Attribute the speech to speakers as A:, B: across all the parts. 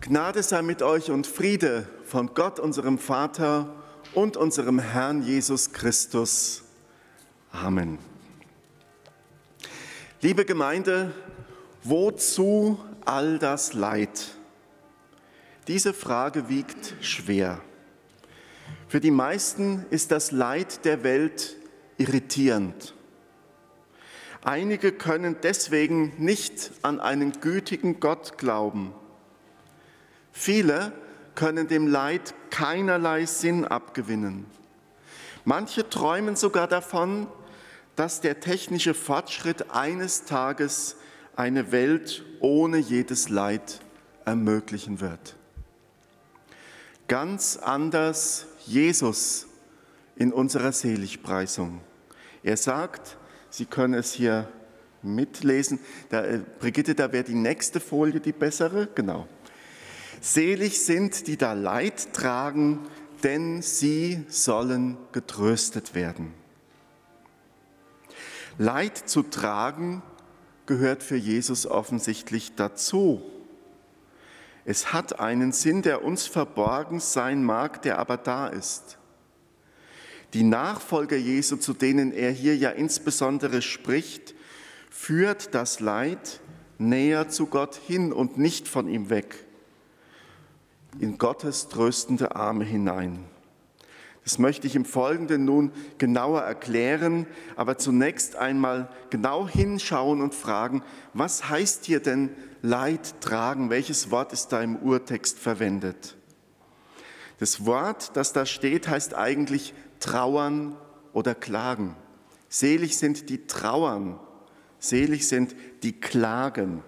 A: Gnade sei mit euch und Friede von Gott, unserem Vater und unserem Herrn Jesus Christus. Amen. Liebe Gemeinde, wozu all das Leid? Diese Frage wiegt schwer. Für die meisten ist das Leid der Welt irritierend. Einige können deswegen nicht an einen gütigen Gott glauben. Viele können dem Leid keinerlei Sinn abgewinnen. Manche träumen sogar davon, dass der technische Fortschritt eines Tages eine Welt ohne jedes Leid ermöglichen wird. Ganz anders Jesus in unserer Seligpreisung. Er sagt, Sie können es hier mitlesen, Brigitte, da wäre die nächste Folie die bessere, genau. Selig sind, die da Leid tragen, denn sie sollen getröstet werden. Leid zu tragen gehört für Jesus offensichtlich dazu. Es hat einen Sinn, der uns verborgen sein mag, der aber da ist. Die Nachfolger Jesu, zu denen er hier ja insbesondere spricht, führt das Leid näher zu Gott hin und nicht von ihm weg, in Gottes tröstende Arme hinein. Das möchte ich im Folgenden nun genauer erklären, aber zunächst einmal genau hinschauen und fragen, was heißt hier denn Leid tragen? Welches Wort ist da im Urtext verwendet? Das Wort, das da steht, heißt eigentlich trauern oder klagen. Selig sind die trauern, selig sind die klagen.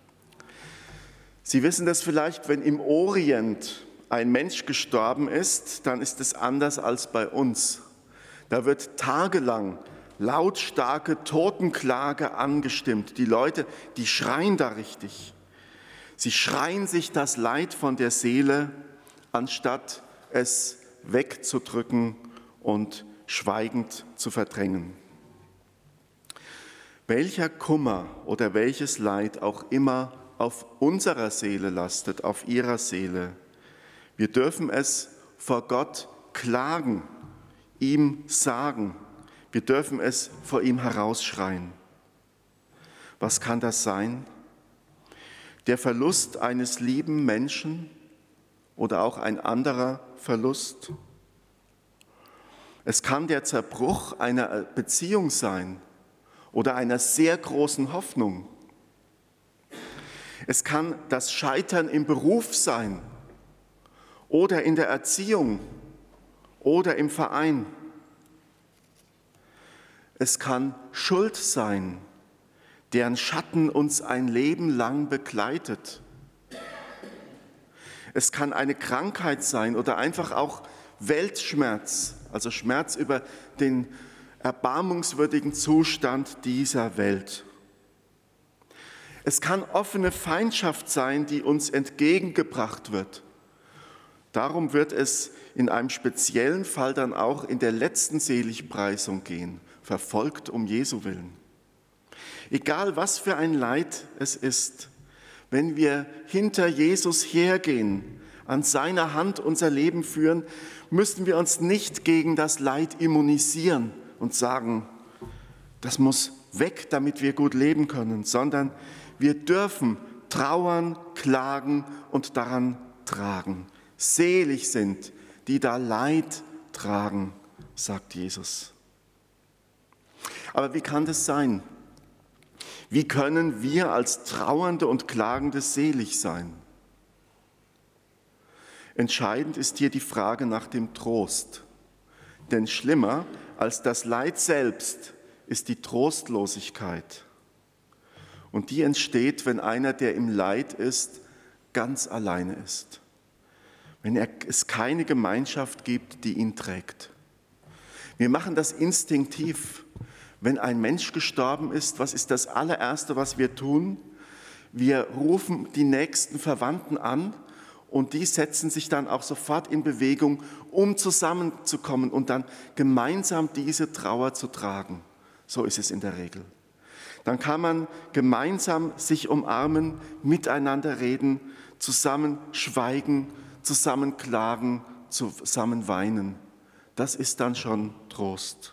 A: Sie wissen das vielleicht, wenn im Orient ein Mensch gestorben ist, dann ist es anders als bei uns. Da wird tagelang lautstarke Totenklage angestimmt. Die Leute, die schreien da richtig. Sie schreien sich das Leid von der Seele, anstatt es wegzudrücken und schweigend zu verdrängen. Welcher Kummer oder welches Leid auch immer auf unserer Seele lastet, auf ihrer Seele, wir dürfen es vor Gott klagen, ihm sagen. Wir dürfen es vor ihm herausschreien. Was kann das sein? Der Verlust eines lieben Menschen oder auch ein anderer Verlust? Es kann der Zerbruch einer Beziehung sein oder einer sehr großen Hoffnung. Es kann das Scheitern im Beruf sein oder in der Erziehung oder im Verein. Es kann Schuld sein, deren Schatten uns ein Leben lang begleitet. Es kann eine Krankheit sein oder einfach auch Weltschmerz, also Schmerz über den erbarmungswürdigen Zustand dieser Welt. Es kann offene Feindschaft sein, die uns entgegengebracht wird. Darum wird es in einem speziellen Fall dann auch in der letzten Seligpreisung gehen, verfolgt um Jesu willen. Egal was für ein Leid es ist, wenn wir hinter Jesus hergehen, an seiner Hand unser Leben führen, müssen wir uns nicht gegen das Leid immunisieren und sagen, das muss weg, damit wir gut leben können, sondern wir dürfen trauern, klagen und daran tragen. Selig sind, die da Leid tragen, sagt Jesus. Aber wie kann das sein? Wie können wir als Trauernde und Klagende selig sein? Entscheidend ist hier die Frage nach dem Trost. Denn schlimmer als das Leid selbst ist die Trostlosigkeit. Und die entsteht, wenn einer, der im Leid ist, ganz alleine ist. Wenn es keine Gemeinschaft gibt, die ihn trägt. Wir machen das instinktiv. Wenn ein Mensch gestorben ist, was ist das allererste, was wir tun? Wir rufen die nächsten Verwandten an und die setzen sich dann auch sofort in Bewegung, um zusammenzukommen und dann gemeinsam diese Trauer zu tragen. So ist es in der Regel. Dann kann man gemeinsam sich umarmen, miteinander reden, zusammen schweigen, zusammen klagen, zusammen weinen. Das ist dann schon Trost.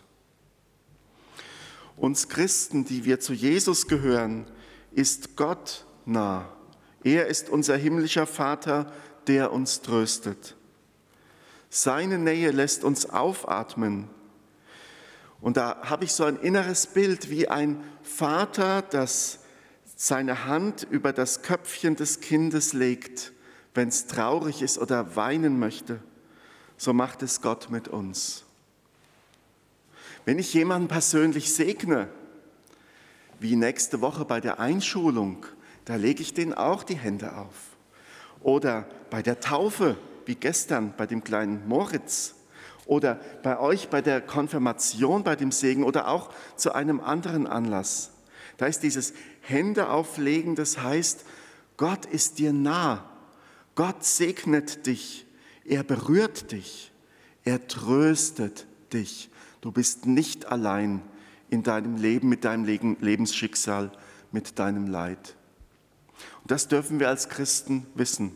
A: Uns Christen, die wir zu Jesus gehören, ist Gott nah. Er ist unser himmlischer Vater, der uns tröstet. Seine Nähe lässt uns aufatmen. Und da habe ich so ein inneres Bild, wie ein Vater, das seine Hand über das Köpfchen des Kindes legt, wenn es traurig ist oder weinen möchte. So macht es Gott mit uns. Wenn ich jemanden persönlich segne, wie nächste Woche bei der Einschulung, da lege ich denen auch die Hände auf. Oder bei der Taufe, wie gestern bei dem kleinen Moritz. Oder bei euch bei der Konfirmation, bei dem Segen oder auch zu einem anderen Anlass. Da ist dieses Hände auflegen, das heißt, Gott ist dir nah. Gott segnet dich, er berührt dich, er tröstet dich. Du bist nicht allein in deinem Leben, mit deinem Lebensschicksal, mit deinem Leid. Und das dürfen wir als Christen wissen.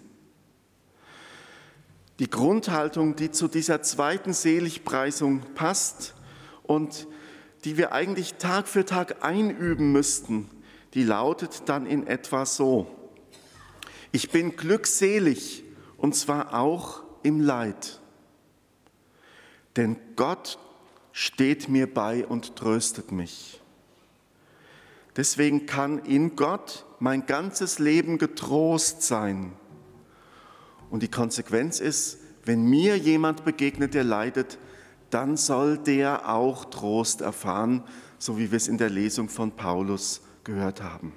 A: Die Grundhaltung, die zu dieser zweiten Seligpreisung passt und die wir eigentlich Tag für Tag einüben müssten, die lautet dann in etwa so: Ich bin glückselig, und zwar auch im Leid. Denn Gott steht mir bei und tröstet mich. Deswegen kann in Gott mein ganzes Leben getrost sein. Und die Konsequenz ist, wenn mir jemand begegnet, der leidet, dann soll der auch Trost erfahren, so wie wir es in der Lesung von Paulus gehört haben.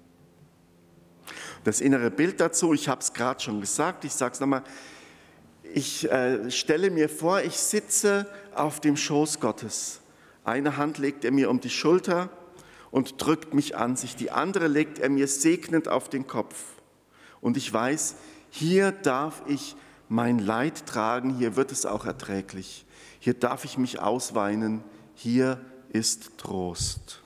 A: Das innere Bild dazu, ich habe es gerade schon gesagt, ich sage es nochmal, ich stelle mir vor, ich sitze auf dem Schoß Gottes. Eine Hand legt er mir um die Schulter und drückt mich an sich, die andere legt er mir segnend auf den Kopf. Und ich weiß, hier darf ich mein Leid tragen, hier wird es auch erträglich. Hier darf ich mich ausweinen, hier ist Trost.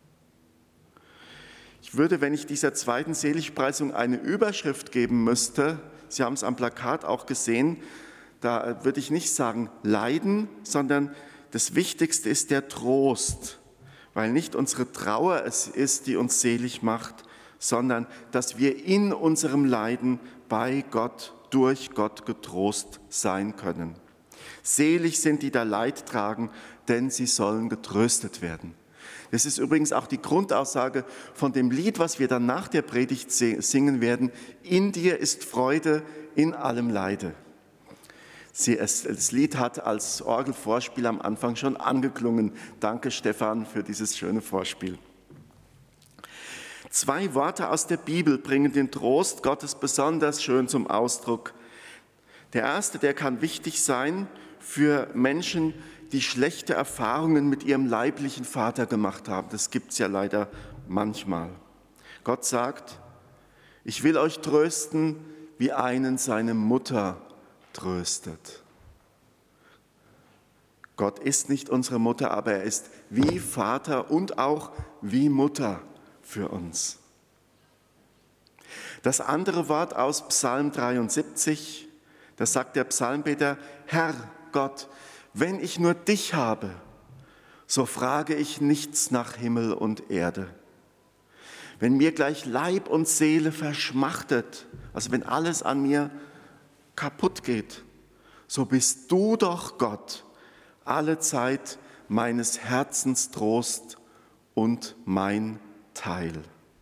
A: Ich würde, wenn ich dieser zweiten Seligpreisung eine Überschrift geben müsste, Sie haben es am Plakat auch gesehen, da würde ich nicht sagen Leiden, sondern das Wichtigste ist der Trost, weil nicht unsere Trauer es ist, die uns selig macht, sondern dass wir in unserem Leiden bei Gott, durch Gott getrost sein können. Selig sind, die da Leid tragen, denn sie sollen getröstet werden. Das ist übrigens auch die Grundaussage von dem Lied, was wir dann nach der Predigt singen werden. In dir ist Freude, in allem Leide. Das Lied hat als Orgelvorspiel am Anfang schon angeklungen. Danke, Stefan, für dieses schöne Vorspiel. 2 Worte aus der Bibel bringen den Trost Gottes besonders schön zum Ausdruck. Der erste, der kann wichtig sein für Menschen, die schlechte Erfahrungen mit ihrem leiblichen Vater gemacht haben. Das gibt es ja leider manchmal. Gott sagt, ich will euch trösten, wie einen seine Mutter tröstet. Gott ist nicht unsere Mutter, aber er ist wie Vater und auch wie Mutter für uns. Das andere Wort aus Psalm 73, da sagt der Psalmbeter, Herr Gott, wenn ich nur dich habe, so frage ich nichts nach Himmel und Erde. Wenn mir gleich Leib und Seele verschmachtet, also wenn alles an mir kaputt geht, so bist du doch Gott, alle Zeit meines Herzens Trost und mein Teil.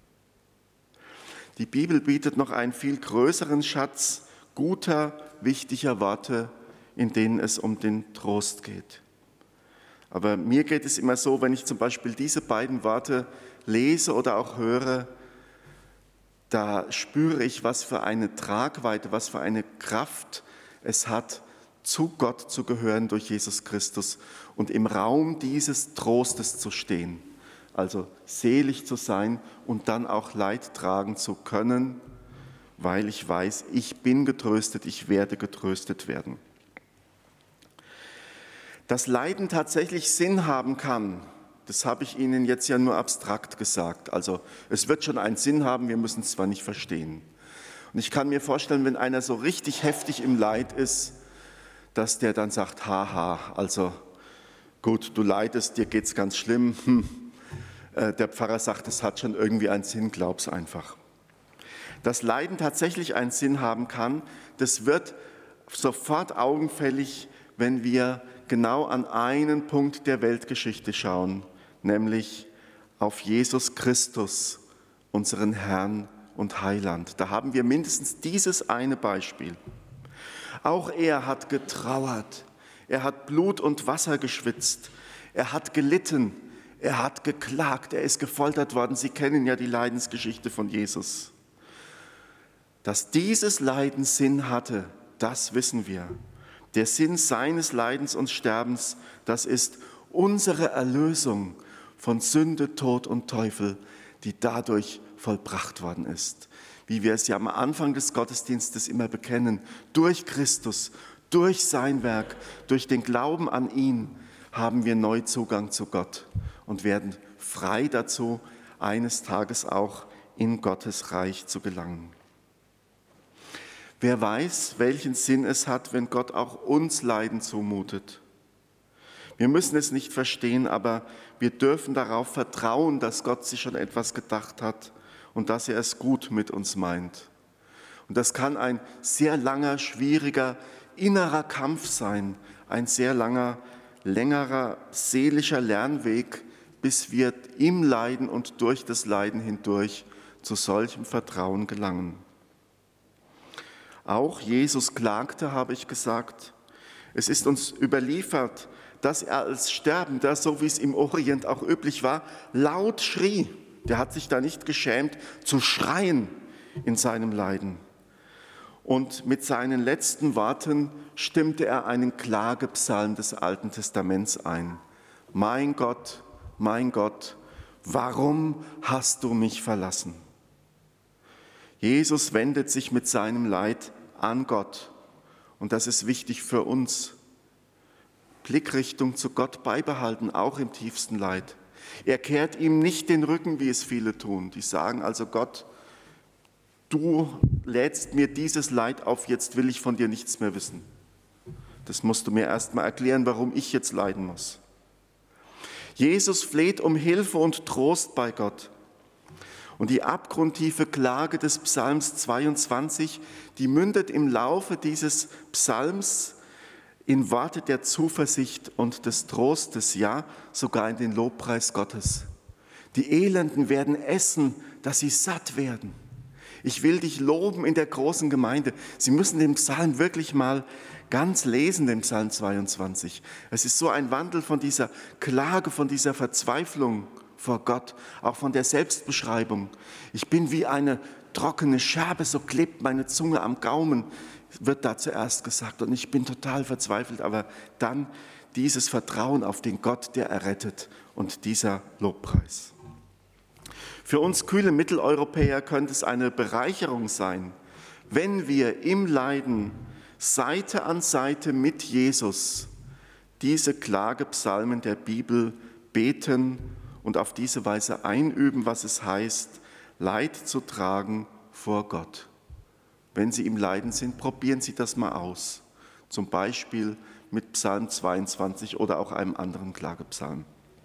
A: Die Bibel bietet noch einen viel größeren Schatz guter, wichtiger Worte, in denen es um den Trost geht. Aber mir geht es immer so, wenn ich zum Beispiel diese beiden Worte lese oder auch höre, da spüre ich, was für eine Tragweite, was für eine Kraft es hat, zu Gott zu gehören durch Jesus Christus und im Raum dieses Trostes zu stehen. Also selig zu sein und dann auch Leid tragen zu können, weil ich weiß, ich bin getröstet, ich werde getröstet werden. Dass Leiden tatsächlich Sinn haben kann, Das habe ich Ihnen jetzt ja nur abstrakt gesagt. Also es wird schon einen Sinn haben, wir müssen es zwar nicht verstehen. Und ich kann mir vorstellen, wenn einer so richtig heftig im Leid ist, dass der dann sagt, haha, also gut, du leidest, dir geht's ganz schlimm. Der Pfarrer sagt, es hat schon irgendwie einen Sinn, glaub's einfach. Dass Leiden tatsächlich einen Sinn haben kann, das wird sofort augenfällig, wenn wir genau an einen Punkt der Weltgeschichte schauen, nämlich auf Jesus Christus, unseren Herrn und Heiland. Da haben wir mindestens dieses eine Beispiel. Auch er hat getrauert, er hat Blut und Wasser geschwitzt, er hat gelitten, er hat geklagt, er ist gefoltert worden. Sie kennen ja die Leidensgeschichte von Jesus. Dass dieses Leiden Sinn hatte, das wissen wir. Der Sinn seines Leidens und Sterbens, das ist unsere Erlösung von Sünde, Tod und Teufel, die dadurch vollbracht worden ist. Wie wir es ja am Anfang des Gottesdienstes immer bekennen, durch Christus, durch sein Werk, durch den Glauben an ihn haben wir neu Zugang zu Gott und werden frei dazu, eines Tages auch in Gottes Reich zu gelangen. Wer weiß, welchen Sinn es hat, wenn Gott auch uns Leiden zumutet. Wir müssen es nicht verstehen, aber wir dürfen darauf vertrauen, dass Gott sich schon etwas gedacht hat und dass er es gut mit uns meint. Und das kann ein sehr langer, schwieriger, innerer Kampf sein, ein sehr langer, längerer seelischer Lernweg, bis wir im Leiden und durch das Leiden hindurch zu solchem Vertrauen gelangen. Auch Jesus klagte, habe ich gesagt. Es ist uns überliefert, dass er als Sterbender, so wie es im Orient auch üblich war, laut schrie. Der hat sich da nicht geschämt, zu schreien in seinem Leiden. Und mit seinen letzten Worten stimmte er einen Klagepsalm des Alten Testaments ein. Mein Gott, warum hast du mich verlassen? Jesus wendet sich mit seinem Leid an Gott. Und das ist wichtig für uns. Blickrichtung zu Gott beibehalten, auch im tiefsten Leid. Er kehrt ihm nicht den Rücken, wie es viele tun. Die sagen also, Gott, du lädst mir dieses Leid auf, jetzt will ich von dir nichts mehr wissen. Das musst du mir erst mal erklären, warum ich jetzt leiden muss. Jesus fleht um Hilfe und Trost bei Gott. Und die abgrundtiefe Klage des Psalms 22, die mündet im Laufe dieses Psalms in Worte der Zuversicht und des Trostes, ja, sogar in den Lobpreis Gottes. Die Elenden werden essen, dass sie satt werden. Ich will dich loben in der großen Gemeinde. Sie müssen den Psalm wirklich mal ganz lesen, den Psalm 22. Es ist so ein Wandel von dieser Klage, von dieser Verzweiflung vor Gott, auch von der Selbstbeschreibung. Ich bin wie eine trockene Scherbe, so klebt meine Zunge am Gaumen, wird da zuerst gesagt. Und ich bin total verzweifelt, aber dann dieses Vertrauen auf den Gott, der errettet, und dieser Lobpreis. Für uns kühle Mitteleuropäer könnte es eine Bereicherung sein, wenn wir im Leiden Seite an Seite mit Jesus diese Klagepsalmen der Bibel beten und auf diese Weise einüben, was es heißt, Leid zu tragen vor Gott. Wenn Sie im Leiden sind, probieren Sie das mal aus. Zum Beispiel mit Psalm 22 oder auch einem anderen Klagepsalm.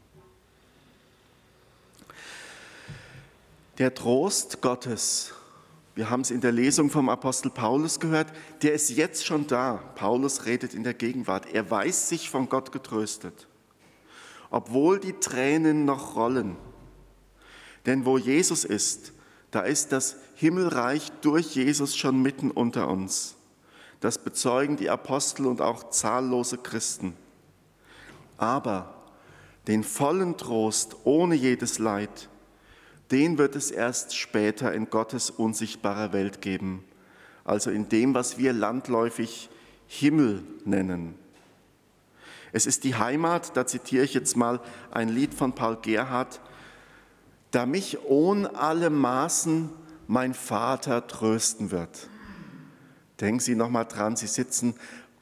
A: Der Trost Gottes, wir haben es in der Lesung vom Apostel Paulus gehört, der ist jetzt schon da. Paulus redet in der Gegenwart. Er weiß sich von Gott getröstet, obwohl die Tränen noch rollen. Denn wo Jesus ist, da ist das Himmelreich durch Jesus schon mitten unter uns. Das bezeugen die Apostel und auch zahllose Christen. Aber den vollen Trost ohne jedes Leid, den wird es erst später in Gottes unsichtbarer Welt geben, also in dem, was wir landläufig Himmel nennen. Es ist die Heimat, da zitiere ich jetzt mal ein Lied von Paul Gerhardt, da mich ohn alle Maßen mein Vater trösten wird. Denken Sie nochmal dran, Sie sitzen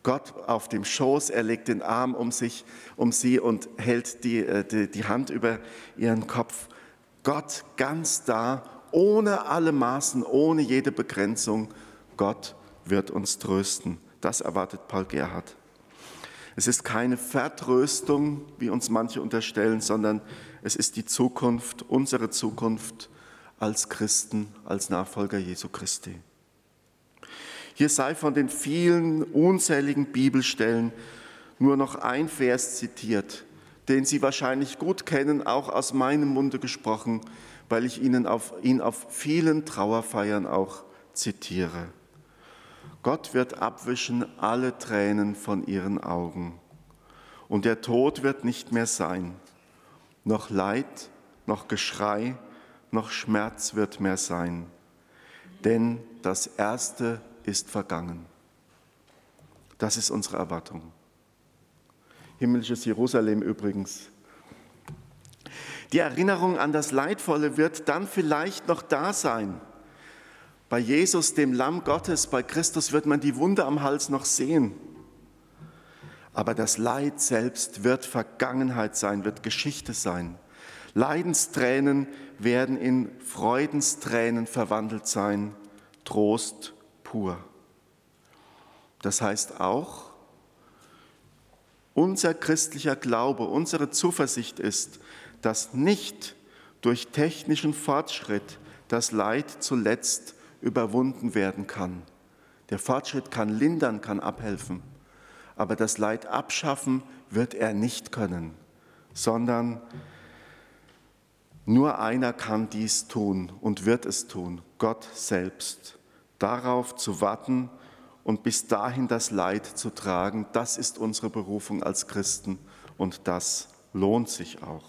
A: Gott auf dem Schoß, er legt den Arm um sie und hält die Hand über ihren Kopf. Gott ganz da, ohne alle Maßen, ohne jede Begrenzung. Gott wird uns trösten. Das erwartet Paul Gerhardt. Es ist keine Vertröstung, wie uns manche unterstellen, sondern es ist die Zukunft, unsere Zukunft als Christen, als Nachfolger Jesu Christi. Hier sei von den vielen unzähligen Bibelstellen nur noch ein Vers zitiert, den Sie wahrscheinlich gut kennen, auch aus meinem Munde gesprochen, weil ich ihn auf vielen Trauerfeiern auch zitiere. Gott wird abwischen alle Tränen von ihren Augen, und der Tod wird nicht mehr sein. Noch Leid, noch Geschrei, noch Schmerz wird mehr sein, denn das Erste ist vergangen. Das ist unsere Erwartung. Himmlisches Jerusalem übrigens. Die Erinnerung an das Leidvolle wird dann vielleicht noch da sein. Bei Jesus, dem Lamm Gottes, bei Christus wird man die Wunde am Hals noch sehen. Aber das Leid selbst wird Vergangenheit sein, wird Geschichte sein. Leidenstränen werden in Freudenstränen verwandelt sein, Trost pur. Das heißt auch, unser christlicher Glaube, unsere Zuversicht ist, dass nicht durch technischen Fortschritt das Leid zuletzt überwunden werden kann. Der Fortschritt kann lindern, kann abhelfen, aber das Leid abschaffen wird er nicht können, sondern nur einer kann dies tun und wird es tun, Gott selbst. Darauf zu warten und bis dahin das Leid zu tragen, das ist unsere Berufung als Christen und das lohnt sich auch.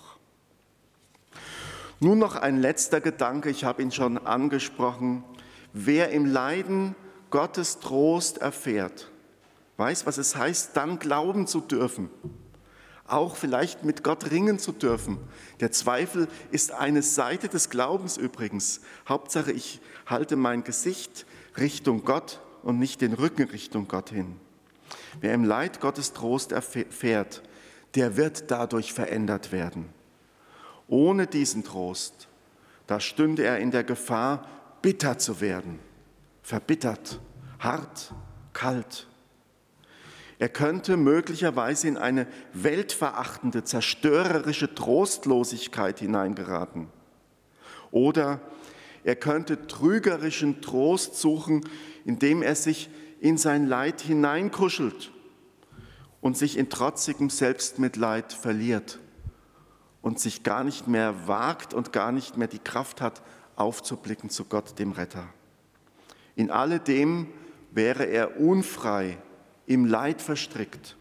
A: Nun noch ein letzter Gedanke, ich habe ihn schon angesprochen. Wer im Leiden Gottes Trost erfährt, weiß, was es heißt, dann glauben zu dürfen. Auch vielleicht mit Gott ringen zu dürfen. Der Zweifel ist eine Seite des Glaubens übrigens. Hauptsache, ich halte mein Gesicht Richtung Gott und nicht den Rücken Richtung Gott hin. Wer im Leid Gottes Trost erfährt, der wird dadurch verändert werden. Ohne diesen Trost, da stünde er in der Gefahr, bitter zu werden, verbittert, hart, kalt. Er könnte möglicherweise in eine weltverachtende, zerstörerische Trostlosigkeit hineingeraten. Oder er könnte trügerischen Trost suchen, indem er sich in sein Leid hineinkuschelt und sich in trotzigem Selbstmitleid verliert und sich gar nicht mehr wagt und gar nicht mehr die Kraft hat, aufzublicken zu Gott, dem Retter. In alledem wäre er unfrei, im Leid verstrickt.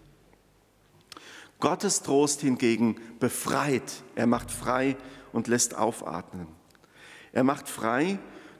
A: Gottes Trost hingegen befreit, er macht frei und lässt aufatmen. Er macht frei,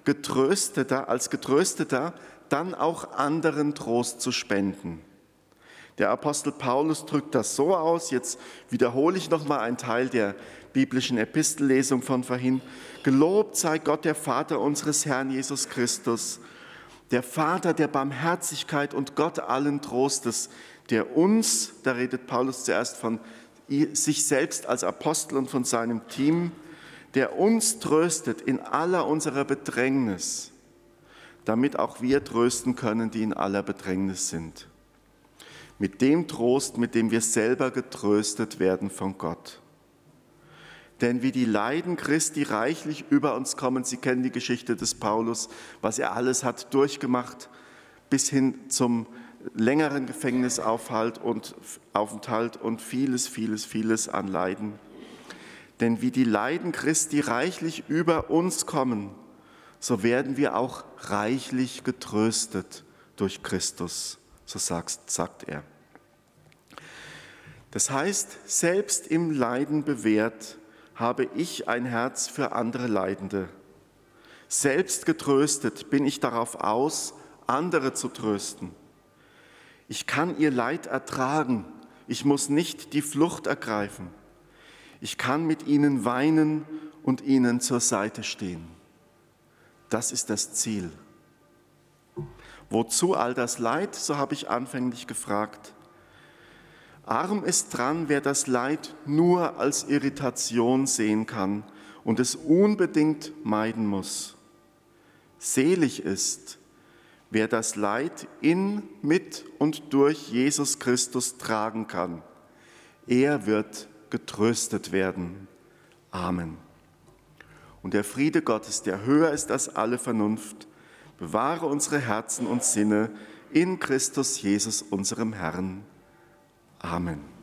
A: als Getrösteter dann auch anderen Trost zu spenden. Der Apostel Paulus drückt das so aus, jetzt wiederhole ich nochmal einen Teil der biblischen Epistellesung von vorhin. Gelobt sei Gott, der Vater unseres Herrn Jesus Christus, der Vater der Barmherzigkeit und Gott allen Trostes, der uns, da redet Paulus zuerst von sich selbst als Apostel und von seinem Team, der uns tröstet in aller unserer Bedrängnis, damit auch wir trösten können, die in aller Bedrängnis sind. Mit dem Trost, mit dem wir selber getröstet werden von Gott. Denn wie die Leiden Christi reichlich über uns kommen, Sie kennen die Geschichte des Paulus, was er alles hat durchgemacht, bis hin zum längeren Gefängnisaufenthalt und vieles an Leiden. Denn wie die Leiden Christi reichlich über uns kommen, so werden wir auch reichlich getröstet durch Christus, so sagt er. Das heißt, selbst im Leiden bewährt, habe ich ein Herz für andere Leidende. Selbst getröstet bin ich darauf aus, andere zu trösten. Ich kann ihr Leid ertragen, ich muss nicht die Flucht ergreifen. Ich kann mit ihnen weinen und ihnen zur Seite stehen. Das ist das Ziel. Wozu all das Leid? So habe ich anfänglich gefragt. Arm ist dran, wer das Leid nur als Irritation sehen kann und es unbedingt meiden muss. Selig ist, wer das Leid in, mit und durch Jesus Christus tragen kann. Er wird getröstet werden. Amen. Und der Friede Gottes, der höher ist als alle Vernunft, bewahre unsere Herzen und Sinne in Christus Jesus, unserem Herrn. Amen.